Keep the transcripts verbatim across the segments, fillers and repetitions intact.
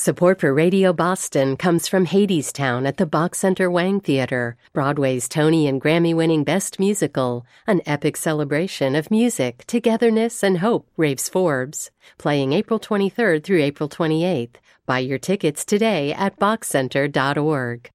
Support for Radio Boston comes from Hadestown at the Bach Center Wang Theater, Broadway's Tony and Grammy-winning Best Musical, an epic celebration of music, togetherness, and hope, raves Forbes. Playing April twenty-third through April twenty-eighth. Buy your tickets today at bach center dot org.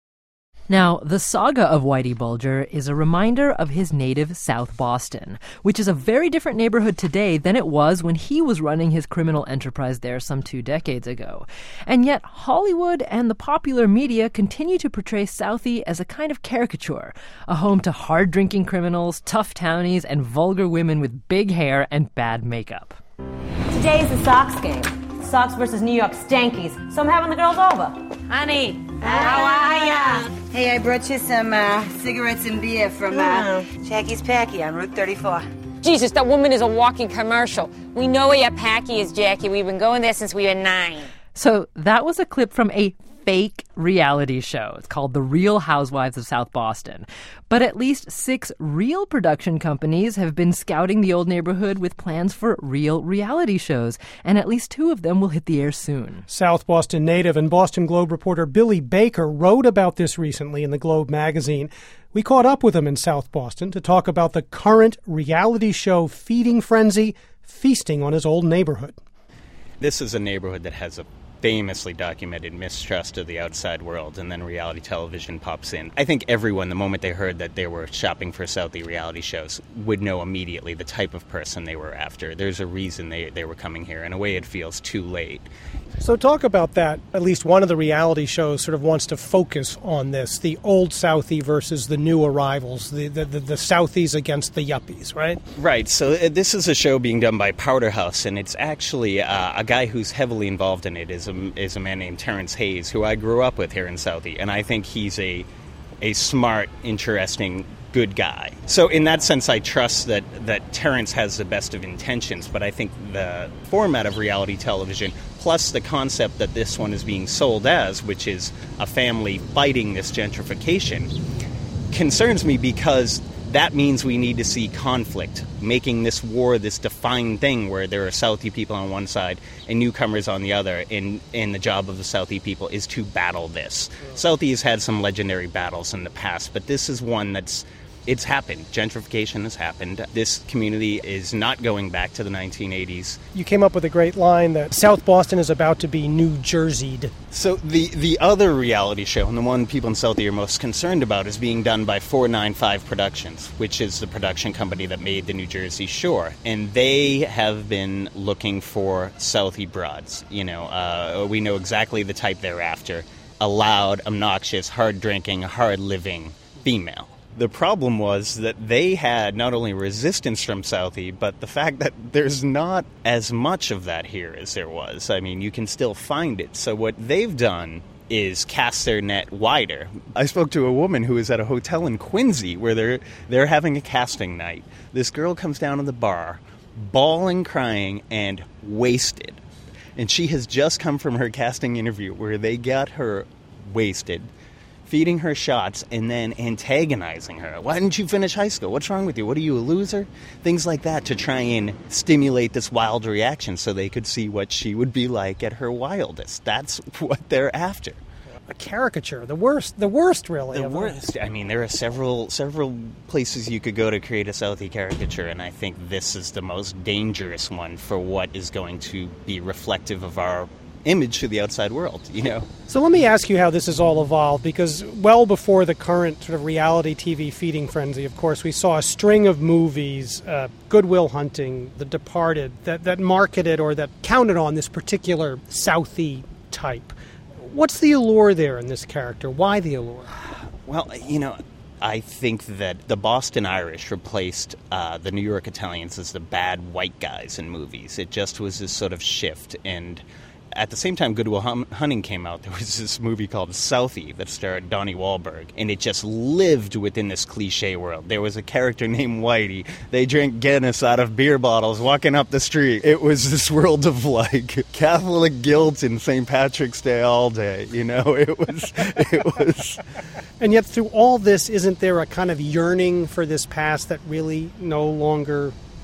Now, the saga of Whitey Bulger is a reminder of his native South Boston, which is a very different neighborhood today than it was when he was running his criminal enterprise there some two decades ago. And yet, Hollywood and the popular media continue to portray Southie as a kind of caricature, a home to hard-drinking criminals, tough townies, and vulgar women with big hair and bad makeup. Today is the Sox game. Sox versus New York Stankies. So I'm having the girls over. Honey, how are ya? Hey, I brought you some uh, cigarettes and beer from uh, Jackie's Packy on Route thirty-four. Jesus, that woman is a walking commercial. We know where your Packy is, Jackie. We've been going there since we were nine. So that was a clip from a fake reality show. It's called The Real Housewives of South Boston. But at least six real production companies have been scouting the old neighborhood with plans for real reality shows, and at least two of them will hit the air soon. South Boston native and Boston Globe reporter Billy Baker wrote about this recently in the Globe magazine. We caught up with him in South Boston to talk about the current reality show feeding frenzy, feasting on his old neighborhood. This is a neighborhood that has a famously documented mistrust of the outside world, and then reality television pops in. I think everyone, the moment they heard that they were shopping for Southie reality shows, would know immediately the type of person they were after. There's a reason they, they were coming here. In a way, it feels too late. So talk about that. At least one of the reality shows sort of wants to focus on this, the old Southie versus the new arrivals, the, the, the, the Southies against the yuppies, right? Right. So uh, this is a show being done by Powder House, and it's actually uh, a guy who's heavily involved in it is a, is a man named Terrence Hayes, who I grew up with here in Southie, and I think he's a a smart, interesting, good guy. So in that sense, I trust that, that Terrence has the best of intentions, but I think the format of reality television, plus the concept that this one is being sold as, which is a family fighting this gentrification, concerns me because that means we need to see conflict, making this war this defined thing where there are Southie people on one side and newcomers on the other, and, and the job of the Southie people is to battle this. Southie has had some legendary battles in the past, but this is one that's It's happened. Gentrification has happened. This community is not going back to the nineteen eighties. You came up with a great line that South Boston is about to be New Jersey'd. So the, the other reality show, and the one people in Southie are most concerned about, is being done by four ninety-five Productions, which is the production company that made the New Jersey Shore. And they have been looking for Southie broads. You know, uh, we know exactly the type they're after. A loud, obnoxious, hard-drinking, hard-living female. The problem was that they had not only resistance from Southie, but the fact that there's not as much of that here as there was. I mean, you can still find it. So what they've done is cast their net wider. I spoke to a woman who was at a hotel in Quincy where they're they're having a casting night. This girl comes down to the bar, bawling, crying, and wasted. And she has just come from her casting interview where they got her wasted, feeding her shots, and then antagonizing her. Why didn't you finish high school? What's wrong with you? What are you, a loser? Things like that to try and stimulate this wild reaction so they could see what she would be like at her wildest. That's what they're after. A caricature, the worst, the worst, really. The worst. I mean, there are several several places you could go to create a Southie caricature, and I think this is the most dangerous one for what is going to be reflective of our image to the outside world, you know. So let me ask you how this has all evolved, because well before the current sort of reality T V feeding frenzy, of course, we saw a string of movies, uh, Good Will Hunting, The Departed, that, that marketed or that counted on this particular Southie type. What's the allure there in this character? Why the allure? Well, you know, I think that the Boston Irish replaced uh, the New York Italians as the bad white guys in movies. It just was this sort of shift, and at the same time Good Will Hunting came out, there was this movie called Southie that starred Donnie Wahlberg, and it just lived within this cliche world. There was a character named Whitey. They drank Guinness out of beer bottles walking up the street. It was this world of, like, Catholic guilt and Saint Patrick's Day all day, you know? It was... it was. And yet through all this, isn't there a kind of yearning for this past that really no longer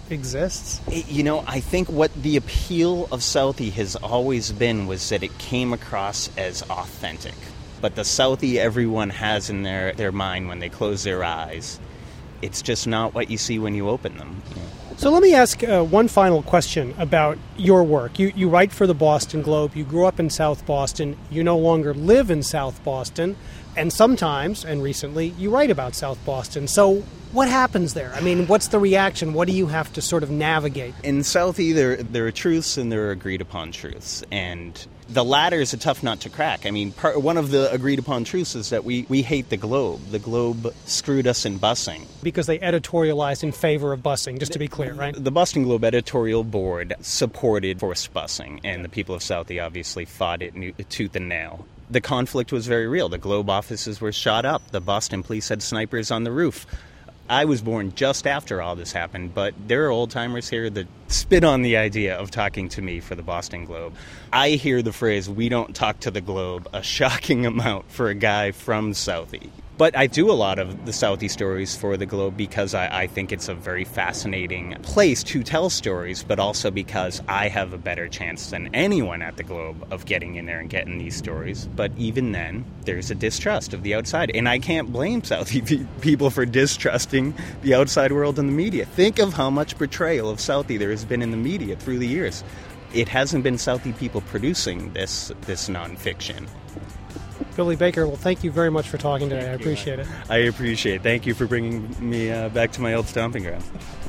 exists? You know, I think what the appeal of Southie has always been was that it came across as authentic. But the Southie everyone has in their, their mind when they close their eyes, it's just not what you see when you open them. So let me ask uh, one final question about your work. You, you write for the Boston Globe. You grew up in South Boston. You no longer live in South Boston. And sometimes, and recently, you write about South Boston. So what happens there? I mean, what's the reaction? What do you have to sort of navigate? In Southie, there, there are truths and there are agreed-upon truths. And the latter is a tough nut to crack. I mean, part, one of the agreed-upon truths is that we, we hate the Globe. The Globe screwed us in busing. Because they editorialized in favor of busing, just to be clear, right? The Boston Globe editorial board supported forced busing, and the people of Southie obviously fought it tooth and nail. The conflict was very real. The Globe offices were shot up. The Boston police had snipers on the roof. I was born just after all this happened, but there are old-timers here that spit on the idea of talking to me for the Boston Globe. I hear the phrase, "we don't talk to the Globe," a shocking amount for a guy from Southie. But I do a lot of the Southie stories for the Globe because I, I think it's a very fascinating place to tell stories, but also because I have a better chance than anyone at the Globe of getting in there and getting these stories. But even then, there's a distrust of the outside. And I can't blame Southie pe- people for distrusting the outside world and the media. Think of how much portrayal of Southie there has been in the media through the years. It hasn't been Southie people producing this, this nonfiction. Billy Baker, well, thank you very much for talking today. I appreciate it. I appreciate it. Thank you for bringing me uh, back to my old stomping ground.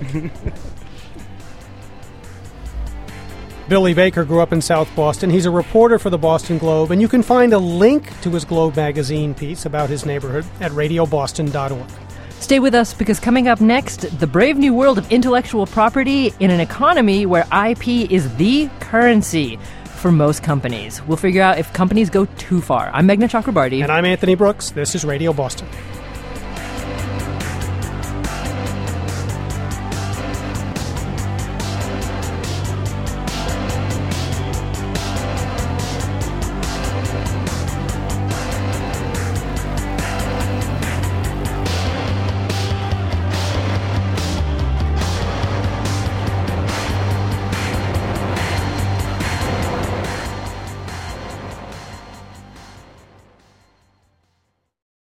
Billy Baker grew up in South Boston. He's a reporter for the Boston Globe, and you can find a link to his Globe magazine piece about his neighborhood at radio boston dot org. Stay with us, because coming up next, the brave new world of intellectual property in an economy where I P is the currency for most companies. We'll figure out if companies go too far. I'm Meghna Chakrabarti. And I'm Anthony Brooks. This is Radio Boston.